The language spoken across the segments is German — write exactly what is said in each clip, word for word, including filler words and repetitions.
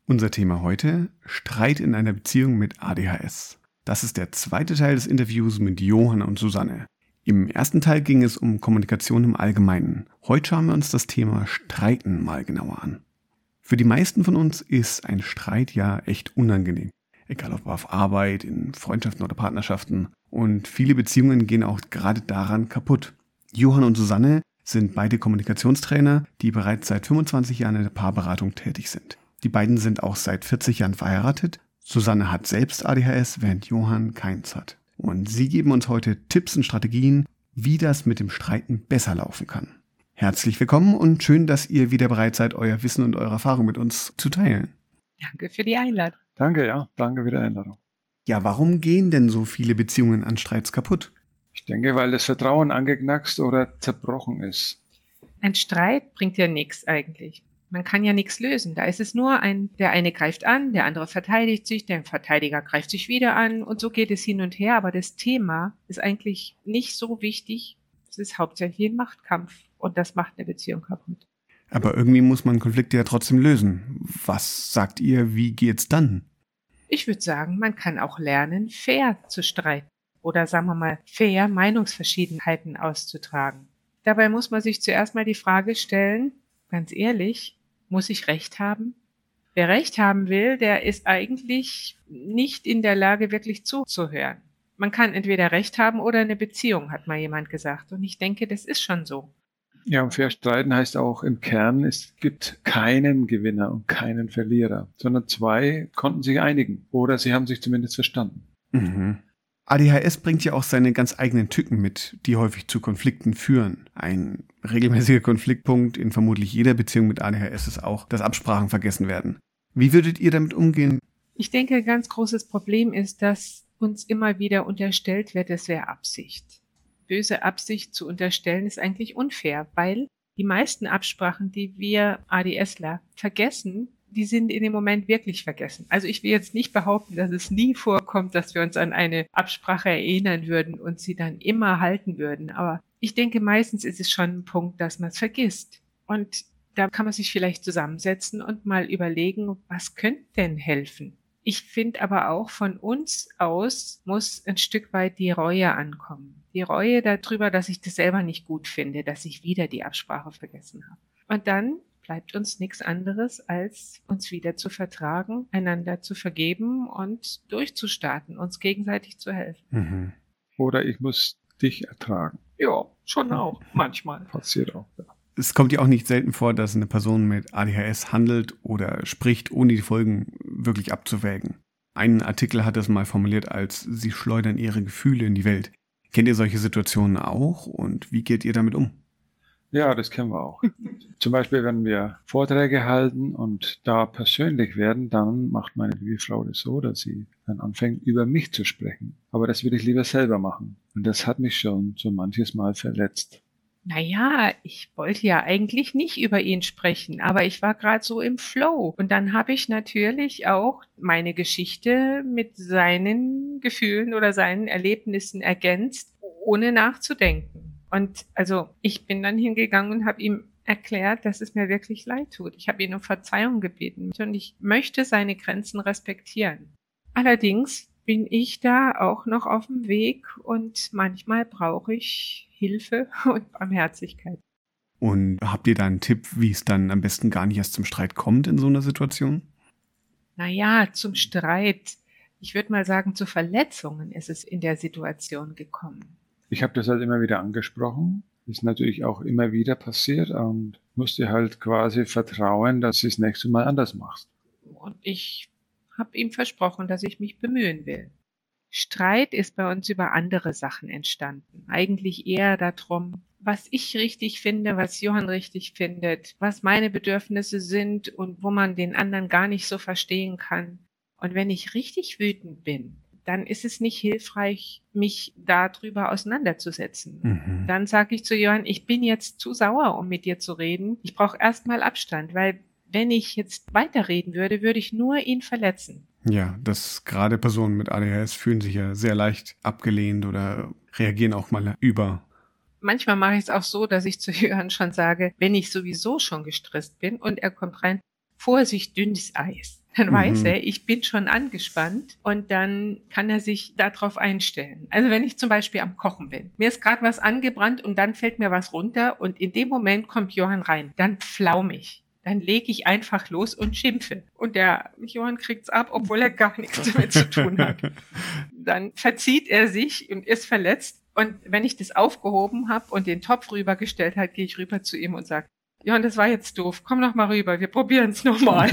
Unser Thema heute: Streit in einer Beziehung mit A D H S. Das ist der zweite Teil des Interviews mit Johann und Susanne. Im ersten Teil ging es um Kommunikation im Allgemeinen. Heute schauen wir uns das Thema Streiten mal genauer an. Für die meisten von uns ist ein Streit ja echt unangenehm. Egal ob auf Arbeit, in Freundschaften oder Partnerschaften. Und viele Beziehungen gehen auch gerade daran kaputt. Johann und Susanne sind beide Kommunikationstrainer, die bereits seit fünfundzwanzig Jahren in der Paarberatung tätig sind. Die beiden sind auch seit vierzig Jahren verheiratet. Susanne hat selbst A D H S, während Johann keins hat. Und sie geben uns heute Tipps und Strategien, wie das mit dem Streiten besser laufen kann. Herzlich willkommen und schön, dass ihr wieder bereit seid, euer Wissen und eure Erfahrung mit uns zu teilen. Danke für die Einladung. Danke, ja. Danke für die Einladung. Ja, warum gehen denn so viele Beziehungen an Streits kaputt? Ich denke, weil das Vertrauen angeknackst oder zerbrochen ist. Ein Streit bringt ja nichts eigentlich. Man kann ja nichts lösen. Da ist es nur ein, der eine greift an, der andere verteidigt sich, der Verteidiger greift sich wieder an und so geht es hin und her. Aber das Thema ist eigentlich nicht so wichtig. Es ist hauptsächlich ein Machtkampf und das macht eine Beziehung kaputt. Aber irgendwie muss man Konflikte ja trotzdem lösen. Was sagt ihr, wie geht's dann? Ich würde sagen, man kann auch lernen, fair zu streiten oder sagen wir mal, fair Meinungsverschiedenheiten auszutragen. Dabei muss man sich zuerst mal die Frage stellen, ganz ehrlich, muss ich Recht haben? Wer Recht haben will, der ist eigentlich nicht in der Lage, wirklich zuzuhören. Man kann entweder Recht haben oder eine Beziehung, hat mal jemand gesagt. Und ich denke, das ist schon so. Ja, und fair streiten heißt auch im Kern, es gibt keinen Gewinner und keinen Verlierer, sondern zwei konnten sich einigen oder sie haben sich zumindest verstanden. Mhm. A D H S bringt ja auch seine ganz eigenen Tücken mit, die häufig zu Konflikten führen. Ein regelmäßiger Konfliktpunkt in vermutlich jeder Beziehung mit A D H S ist auch, dass Absprachen vergessen werden. Wie würdet ihr damit umgehen? Ich denke, ein ganz großes Problem ist, dass uns immer wieder unterstellt wird, es wäre Absicht. Böse Absicht zu unterstellen ist eigentlich unfair, weil die meisten Absprachen, die wir ADSler vergessen, die sind in dem Moment wirklich vergessen. Also ich will jetzt nicht behaupten, dass es nie vorkommt, dass wir uns an eine Absprache erinnern würden und sie dann immer halten würden. Aber ich denke, meistens ist es schon ein Punkt, dass man es vergisst. Und da kann man sich vielleicht zusammensetzen und mal überlegen, was könnte denn helfen? Ich finde aber auch, von uns aus muss ein Stück weit die Reue ankommen. Die Reue darüber, dass ich das selber nicht gut finde, dass ich wieder die Absprache vergessen habe. Und dann bleibt uns nichts anderes, als uns wieder zu vertragen, einander zu vergeben und durchzustarten, uns gegenseitig zu helfen. Mhm. Oder ich muss dich ertragen. Ja, schon auch, manchmal. Passiert auch, ja. Es kommt ja auch nicht selten vor, dass eine Person mit A D H S handelt oder spricht, ohne die Folgen wirklich abzuwägen. Ein Artikel hat das mal formuliert als: Sie schleudern ihre Gefühle in die Welt. Kennt ihr solche Situationen auch und wie geht ihr damit um? Ja, das kennen wir auch. Zum Beispiel, wenn wir Vorträge halten und da persönlich werden, dann macht meine liebe Frau das so, dass sie dann anfängt, über mich zu sprechen. Aber das würde ich lieber selber machen. Und das hat mich schon so manches Mal verletzt. Naja, ich wollte ja eigentlich nicht über ihn sprechen, aber ich war gerade so im Flow. Und dann habe ich natürlich auch meine Geschichte mit seinen Gefühlen oder seinen Erlebnissen ergänzt, ohne nachzudenken. Und also ich bin dann hingegangen und habe ihm erklärt, dass es mir wirklich leid tut. Ich habe ihn um Verzeihung gebeten und ich möchte seine Grenzen respektieren. Allerdings bin ich da auch noch auf dem Weg und manchmal brauche ich Hilfe und Barmherzigkeit. Und habt ihr da einen Tipp, wie es dann am besten gar nicht erst zum Streit kommt in so einer Situation? Naja, zum Streit. Ich würde mal sagen, zu Verletzungen ist es in der Situation gekommen. Ich habe das halt immer wieder angesprochen. Ist natürlich auch immer wieder passiert und musste halt quasi vertrauen, dass du das nächste Mal anders machst. Und ich habe ihm versprochen, dass ich mich bemühen will. Streit ist bei uns über andere Sachen entstanden. Eigentlich eher darum, was ich richtig finde, was Johann richtig findet, was meine Bedürfnisse sind und wo man den anderen gar nicht so verstehen kann. Und wenn ich richtig wütend bin, dann ist es nicht hilfreich, mich darüber auseinanderzusetzen. Mhm. Dann sage ich zu Johann, ich bin jetzt zu sauer, um mit dir zu reden. Ich brauche erstmal Abstand, weil wenn ich jetzt weiterreden würde, würde ich nur ihn verletzen. Ja, dass gerade Personen mit A D H S fühlen sich ja sehr leicht abgelehnt oder reagieren auch mal über. Manchmal mache ich es auch so, dass ich zu Johann schon sage, wenn ich sowieso schon gestresst bin und er kommt rein, Vorsicht, dünnes Eis. Dann Mhm. weiß er, ich bin schon angespannt und dann kann er sich darauf einstellen. Also wenn ich zum Beispiel am Kochen bin, mir ist gerade was angebrannt und dann fällt mir was runter und in dem Moment kommt Johann rein, dann pflaum ich. Dann lege ich einfach los und schimpfe. Und der Johann kriegt's ab, obwohl er gar nichts damit zu tun hat. Dann verzieht er sich und ist verletzt. Und wenn ich das aufgehoben habe und den Topf rübergestellt habe, gehe ich rüber zu ihm und sage, Johann, das war jetzt doof. Komm noch mal rüber, wir probieren es nochmal.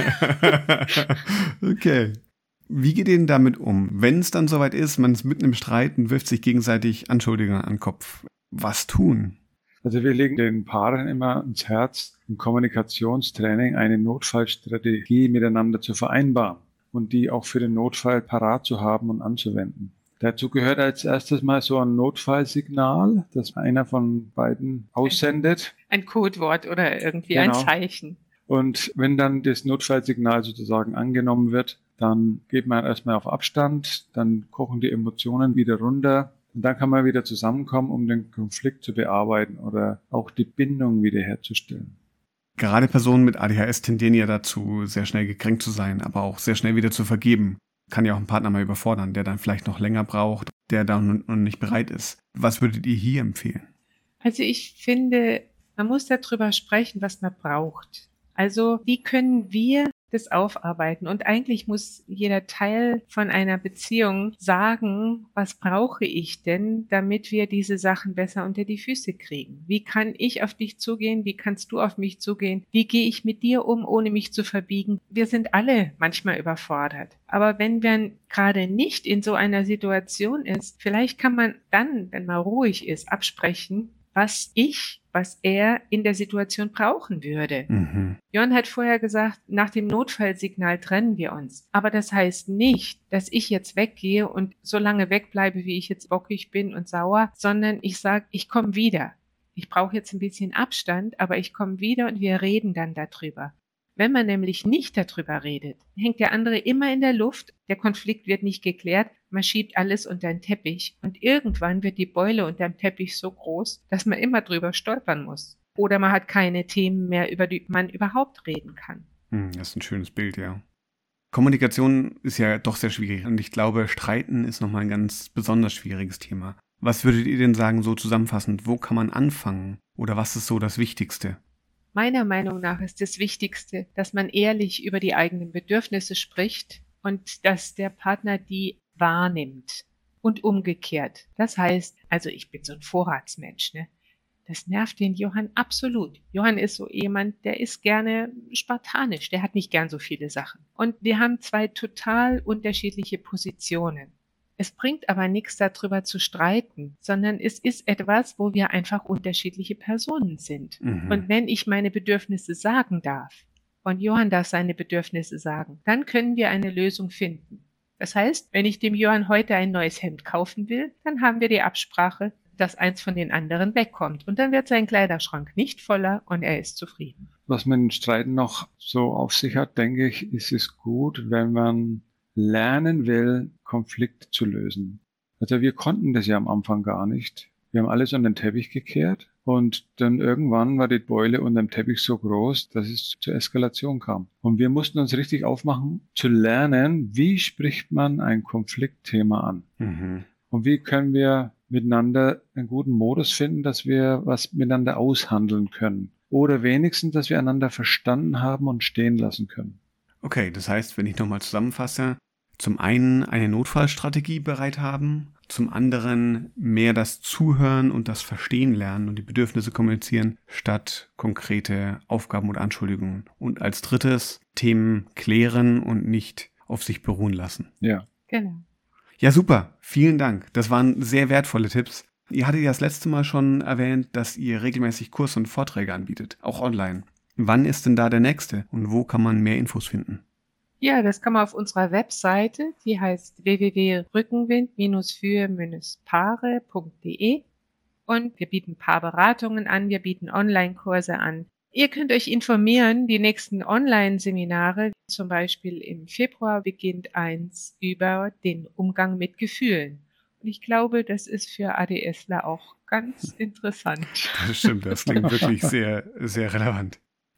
Okay. Wie geht ihr denn damit um? Wenn es dann soweit ist, man ist mitten im Streit und wirft sich gegenseitig Anschuldigungen an den Kopf. Was tun? Also wir legen den Paaren immer ans Herz, im Kommunikationstraining eine Notfallstrategie miteinander zu vereinbaren und die auch für den Notfall parat zu haben und anzuwenden. Dazu gehört als erstes mal so ein Notfallsignal, das einer von beiden aussendet. Ein Codewort oder irgendwie Genau. ein Zeichen. Und wenn dann das Notfallsignal sozusagen angenommen wird, dann geht man erstmal auf Abstand, dann kochen die Emotionen wieder runter und dann kann man wieder zusammenkommen, um den Konflikt zu bearbeiten oder auch die Bindung wiederherzustellen. Gerade Personen mit A D H S tendieren ja dazu, sehr schnell gekränkt zu sein, aber auch sehr schnell wieder zu vergeben. Kann ja auch einen Partner mal überfordern, der dann vielleicht noch länger braucht, der da noch nicht bereit ist. Was würdet ihr hier empfehlen? Also ich finde, man muss darüber sprechen, was man braucht. Also wie können wir das aufarbeiten? Und eigentlich muss jeder Teil von einer Beziehung sagen, was brauche ich denn, damit wir diese Sachen besser unter die Füße kriegen? Wie kann ich auf dich zugehen? Wie kannst du auf mich zugehen? Wie gehe ich mit dir um, ohne mich zu verbiegen? Wir sind alle manchmal überfordert. Aber wenn man gerade nicht in so einer Situation ist, vielleicht kann man dann, wenn man ruhig ist, absprechen, was ich, was er in der Situation brauchen würde. Mhm. Johann hat vorher gesagt, nach dem Notfallsignal trennen wir uns. Aber das heißt nicht, dass ich jetzt weggehe und so lange wegbleibe, wie ich jetzt bockig bin und sauer, sondern ich sage, ich komme wieder. Ich brauche jetzt ein bisschen Abstand, aber ich komme wieder und wir reden dann darüber. Wenn man nämlich nicht darüber redet, hängt der andere immer in der Luft, der Konflikt wird nicht geklärt, man schiebt alles unter den Teppich und irgendwann wird die Beule unter dem Teppich so groß, dass man immer drüber stolpern muss. Oder man hat keine Themen mehr, über die man überhaupt reden kann. Hm, das ist ein schönes Bild, ja. Kommunikation ist ja doch sehr schwierig und ich glaube, Streiten ist nochmal ein ganz besonders schwieriges Thema. Was würdet ihr denn sagen, so zusammenfassend, wo kann man anfangen? Oder was ist so das Wichtigste? Meiner Meinung nach ist das Wichtigste, dass man ehrlich über die eigenen Bedürfnisse spricht und dass der Partner die wahrnimmt und umgekehrt. Das heißt, also ich bin so ein Vorratsmensch, ne? Das nervt den Johann absolut. Johann ist so jemand, der ist gerne spartanisch, der hat nicht gern so viele Sachen. Und wir haben zwei total unterschiedliche Positionen. Es bringt aber nichts, darüber zu streiten, sondern es ist etwas, wo wir einfach unterschiedliche Personen sind. Mhm. Und wenn ich meine Bedürfnisse sagen darf und Johann darf seine Bedürfnisse sagen, dann können wir eine Lösung finden. Das heißt, wenn ich dem Johann heute ein neues Hemd kaufen will, dann haben wir die Absprache, dass eins von den anderen wegkommt. Und dann wird sein Kleiderschrank nicht voller und er ist zufrieden. Was mit dem Streiten noch so auf sich hat, denke ich, ist es gut, wenn man lernen will, Konflikte zu lösen. Also wir konnten das ja am Anfang gar nicht. Wir haben alles unter den Teppich gekehrt und dann irgendwann war die Beule unter dem Teppich so groß, dass es zur Eskalation kam. Und wir mussten uns richtig aufmachen, zu lernen, wie spricht man ein Konfliktthema an. Mhm. Und wie können wir miteinander einen guten Modus finden, dass wir was miteinander aushandeln können. Oder wenigstens, dass wir einander verstanden haben und stehen lassen können. Okay, das heißt, wenn ich nochmal zusammenfasse, zum einen eine Notfallstrategie bereit haben, zum anderen mehr das Zuhören und das Verstehen lernen und die Bedürfnisse kommunizieren, statt konkrete Aufgaben oder Anschuldigungen. Und als drittes Themen klären und nicht auf sich beruhen lassen. Ja. Genau. Ja, super. Vielen Dank. Das waren sehr wertvolle Tipps. Ihr hattet ja das letzte Mal schon erwähnt, dass ihr regelmäßig Kurse und Vorträge anbietet, auch online. Wann ist denn da der nächste und wo kann man mehr Infos finden? Ja, das kann man auf unserer Webseite, die heißt w w w punkt rückenwind für paare punkt d e und wir bieten Paarberatungen an, wir bieten Online-Kurse an. Ihr könnt euch informieren, die nächsten Online-Seminare, zum Beispiel im Februar beginnt eins über den Umgang mit Gefühlen. Und ich glaube, das ist für ADSler auch ganz interessant. Das stimmt, das klingt wirklich sehr, sehr relevant.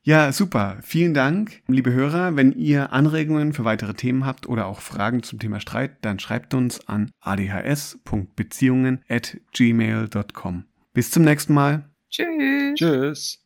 Ja, super. Vielen Dank, liebe Hörer. Wenn ihr Anregungen für weitere Themen habt oder auch Fragen zum Thema Streit, dann schreibt uns an a d h s punkt beziehungen at gmail punkt com. Bis zum nächsten Mal. Tschüss. Tschüss.